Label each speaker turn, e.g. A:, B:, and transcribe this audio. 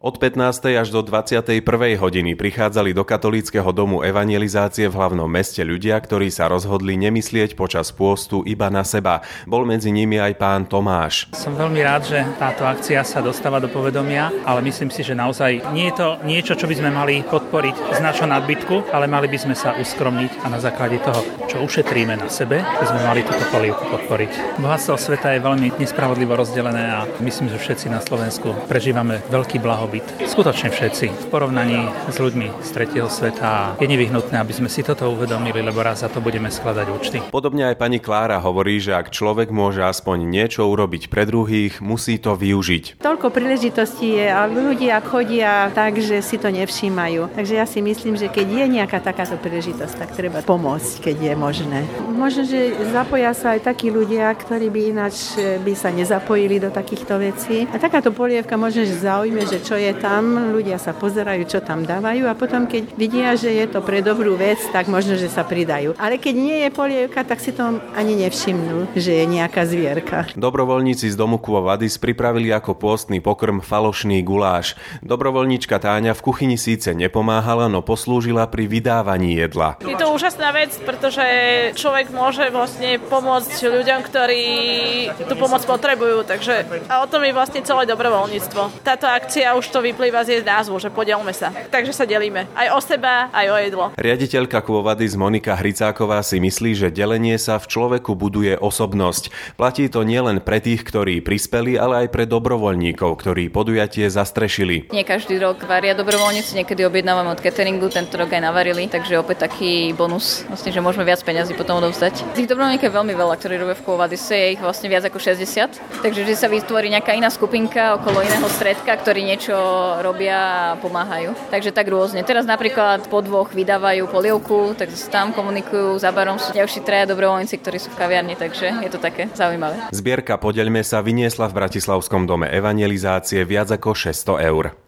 A: Od 15. až do 21. hodiny prichádzali do katolíckeho domu evangelizácie v hlavnom meste ľudia, ktorí sa rozhodli nemyslieť počas pôstu iba na seba. Bol medzi nimi aj pán Tomáš.
B: Som veľmi rád, že táto akcia sa dostáva do povedomia, ale myslím si, že naozaj nie je to niečo, čo by sme mali podporiť z našho nadbytku, ale mali by sme sa uskromniť a na základe toho, čo ušetríme na sebe, by sme mali túto polievku podporiť. Bohatstvo sveta je veľmi nespravodlivo rozdelené a myslím, že všetci na Slovensku prežívame veľký blahobyt. Skutočne všetci. V porovnaní s ľuďmi z tretieho sveta je nevyhnutné, aby sme si toto uvedomili, lebo raz za to budeme skladať účty.
A: Podobne aj pani Klára hovorí, že ak človek môže aspoň niečo urobiť pre druhých, musí to využiť.
C: Toľko príležitostí je a ľudia chodia tak, že si to nevšímajú. Takže ja si myslím, že keď je nejaká takáto príležitosť, tak treba pomôcť, keď je možné. Možno, že zapoja sa aj takí ľudia, ktorí by ináč by sa nezapojili do takýchto vecí. A takáto polievka možno, že zaujme, že čo je tam, ľudia sa pozerajú, čo tam dávajú a potom, keď vidia, že je to pre dobrú vec, tak možno, že sa pridajú. Ale keď nie je polievka, tak si to ani nevšimnú, že je nejaká zvierka.
A: Dobrovoľníci z domu Quo Vadis pripravili ako pôstny pokrm falošný guláš. Dobrovoľníčka Táňa v kuchyni síce nepomáhala, no poslúžila pri vydávaní jedla.
D: Je to úžasná vec, pretože človek môže vlastne pomôcť ľuďom, ktorí tú pomoc potrebujú, takže a o tom je vlastne celé dobrovoľníctvo. Táto akcia už to vyplýva z jej názvu, že podielme sa. Takže sa delíme. Aj o seba, aj o jedlo.
A: Riaditeľka Quo Vadis Monika Hricáková si myslí, že delenie sa v človeku buduje osobnosť. Platí to nielen pre tých, ktorí prispeli, ale aj pre dobrovoľníkov, ktorí podujatie zastrešili.
E: Nie každý rok varia dobrovoľníci, niekedy objednávame od cateringu, tento rok aj navarili, takže opäť taký bonus, vlastne, že môžeme viac peňazí potom odovzdať. Tých dobrovoľníkov je veľmi veľa, ktorí robia v Quo Vadis, je ich vlastne viac ako 60, takže vždy sa vytvorí nejaká iná skupinka okolo iného stredka, ktorí niečo robia a pomáhajú. Takže tak rôzne. Teraz napríklad po dvoch vydávajú polievku, takže tam komunikujú, za barom sú ďalší traja dobrovoľníci, ktorí sú v kaviarni, takže je to také zaujímavé.
A: Zbierka Podeľme sa vyniesla v Bratislavskom dome evangelizácie viac ako 600 eur.